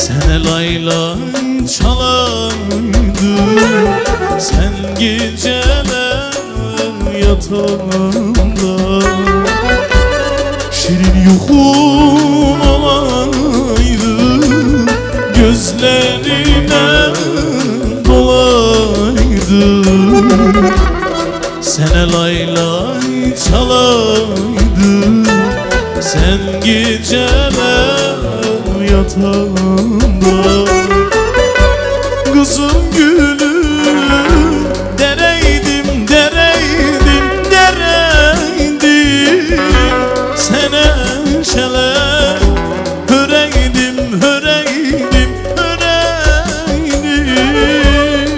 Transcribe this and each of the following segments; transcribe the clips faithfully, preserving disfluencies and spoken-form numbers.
Sene laylay çalaydı, sen geceler yatağımda. Şirin yuhum olaydı, gözlerine dolaydı. Sene laylay çalaydı, sen geceler yatağımda. Kızım gülüm, dereydim, dereydim, dereydim. Sene şeler, hüreydim, hüreydim, hüreydim.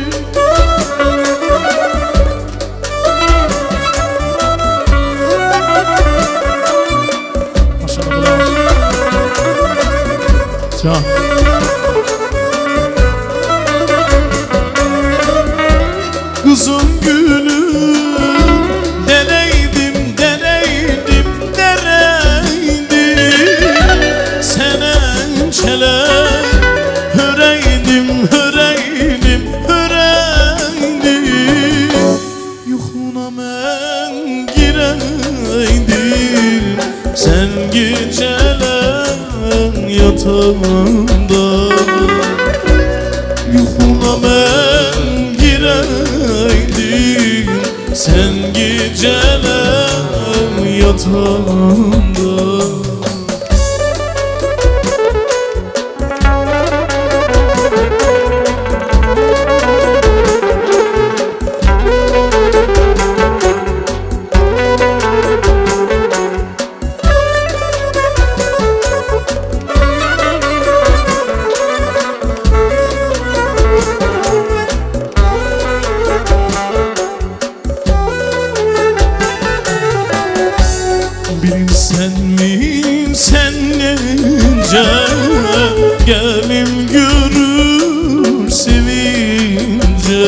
Can. Kızım gülüm, dereydim, dereydim, dereydim. Sene çeler, hüreydim, hüreydim, hüreydim. Yuhuna men gireydim, sen geceler yatağımda. Yuhuna men gireydim, sen geceler yatağımda. Bilim sen miyim sen nece, gelim görür sevince.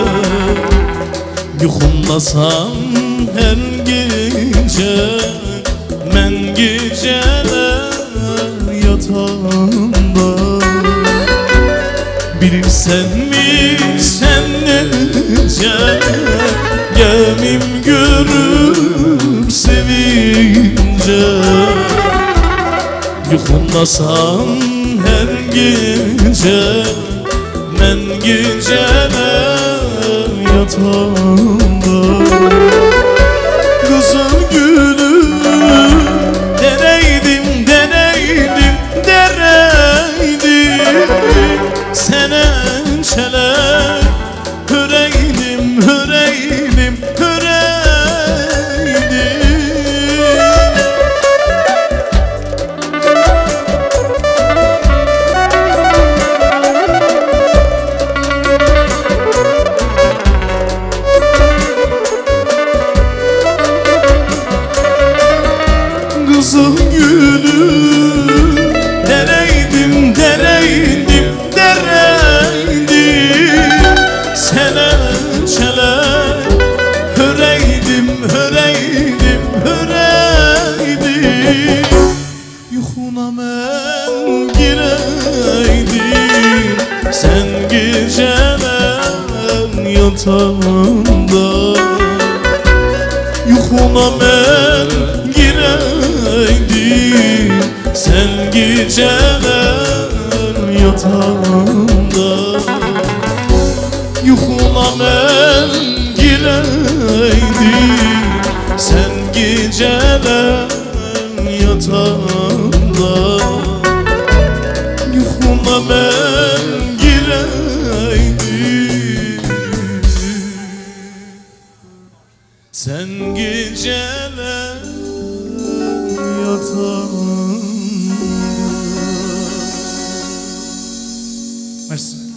Yuhumlasam her gece, men geceler yatağımda. Bilim sen miyim sen nece, gelim görür sevince. Yuhumlasam her gece, men geceler yatağımda. Kızım gülüm, dereydim, dereydim, dereydim. Sene çeler, hüreydim, hüreydim, hüreydim. Kızım gülüm, dereydim, dereydim, dereydim. Sene çeler, hüreydim, hüreydim, hüreydim. Yuhuna men gireydim, sen geceler yatağımda. Yuhuna men gireydim, sen geceler yatağımda. Yuhuna men gireydim, sen geceler yatağımda. Yuhuna men gireydim, sen geceler yatağımda. Merci.